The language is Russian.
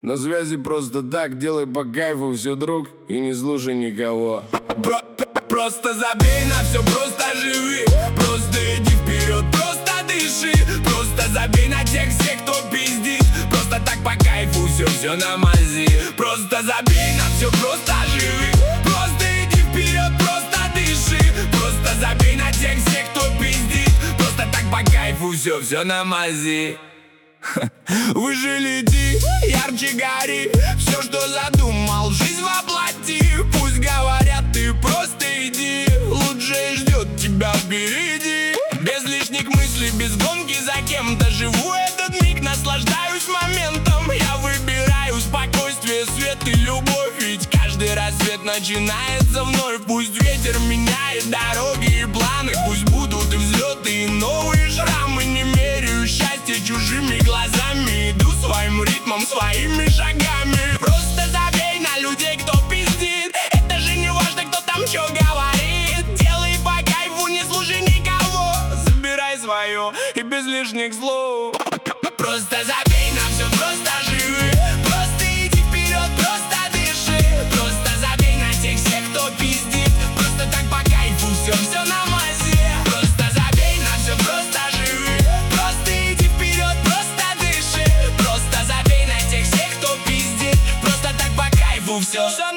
На связи просто так, делай по кайфу все, друг, и не слушай никого. Просто забей на все, просто живи. Просто иди вперед, просто дыши. Просто забей на тех всех, кто пиздит. Просто так по кайфу все на мази. Просто забей на все, просто живи. Просто иди вперед, просто дыши. Просто забей на тех всех, кто пиздит. Просто так по кайфу все на мази. Выше лети, ярче гори. Все, что задумал, жизнь воплоти. Пусть говорят, ты просто иди. Лучшее ждет тебя впереди. Без лишних мыслей, без гонки за кем-то. Живу этот миг, наслаждаюсь моментом. Я выбираю спокойствие, свет и любовь. Ведь каждый рассвет начинается вновь. Пусть ветер меняет дороги и планы. Пусть будут и взлеты, и новые шрамы. Не меряю счастье чужими глазами. Иду своим ритмом, своими шагами. Просто забей на людей, кто пиздит. Это же не важно, кто там что говорит. Делай по кайфу, не слушай никого. Забирай свое и без лишних слов. Просто забей на все, просто живи. Просто иди вперед, просто дыши. Просто забей на тех всех, кто пиздит. Просто так по кайфу все на мазе. Просто забей на все, просто живи. Просто иди вперед, просто дыши. Просто забей на тех всех, кто пиздит. Просто так по кайфу все